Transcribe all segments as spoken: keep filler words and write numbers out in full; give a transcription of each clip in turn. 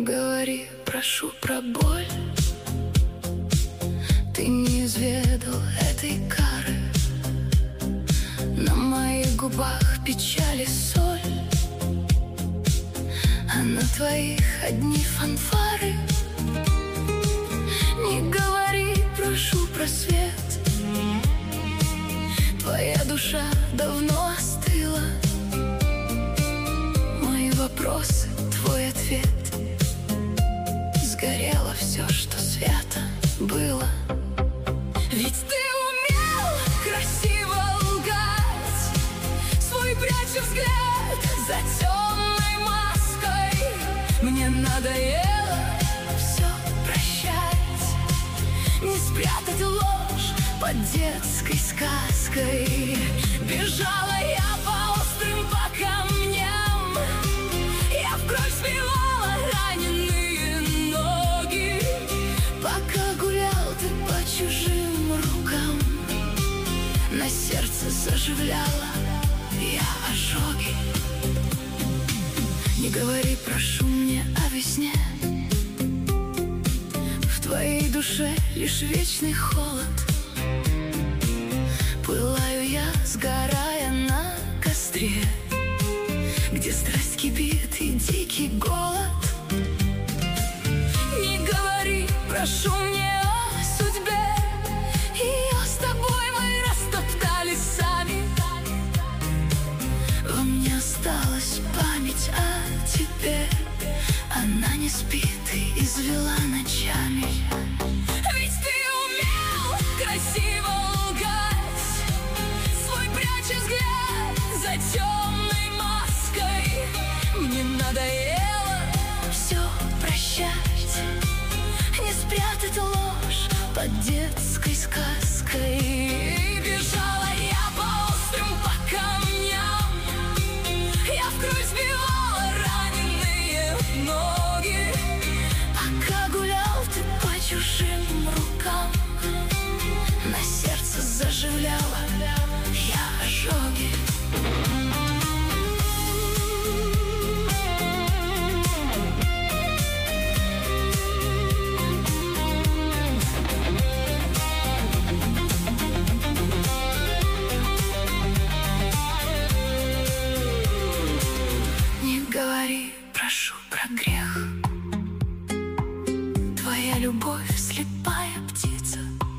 говори, прошу, про боль. Ты не изведал этой кары. На моих губах печали соль, а на твоих одни фанфары. Не говори, прошу, про свет. Твоя душа давно остыла. Мои вопросы, твой ответ. Сгорело все, что свято было. Ведь ты умел красиво лгать, свой пряча взгляд за темной маской. Мне надоело все прощать, не спрятать ложь под детской сказкой. Бежала я по острым по камням, я в кровь сбивала раненые ноги. Пока гулял ты по чужим рукам, на сердце заживляла я ожоги. Не говори, прошу, мне о весне. В твоей душе лишь вечный холод. Пылаю я, сгорая на костре, где страсть кипит и дикий голод. Не говори, прошу, мне о судьбе. Ее с тобой мы растоптали сами. Во мне осталась память о тебе. Она не спит и извела ночами. Ведь ты умел красиво лгать, свой пряча взгляд за темной маской. Мне надоело все прощать, не спрятать ложь под детской сказкой. И бежала я по острым по камням, я в кровь сбивала раненые ноги. Пока гулял ты по чужим рукам, на сердце заживляла я ожоги. Не говори, прошу, про грех. Твоя любовь слепая птица.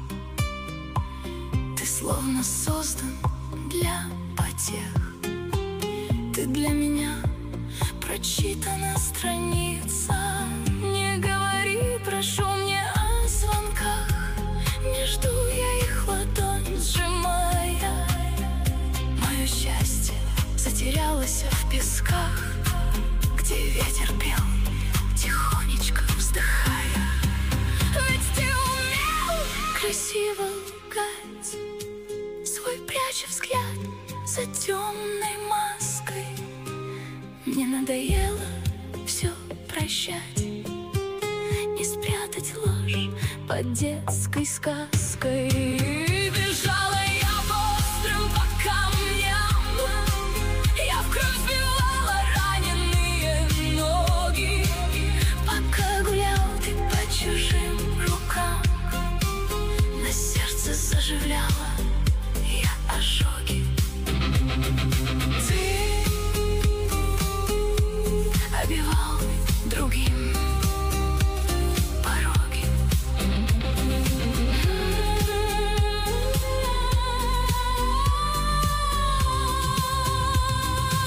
Ты словно создан для потех. Ты для меня прочитана страница. Не говори, прошу, мне о звонках. Не жду я их, ладонь сжимая. Мое счастье затерялось в песках, где ветер пел, тихонечко вздыхая. Ведь ты умел красиво лгать, свой пряча взгляд за темной маской. Мне надоело все прощать, не спрятать ложь под детской сказкой. И бежала я по острым по камням, я в кровь сбивала раненые ноги. Пока гулял ты по чужим рукам, на сердце заживляла я ожоги. Ты обивал другим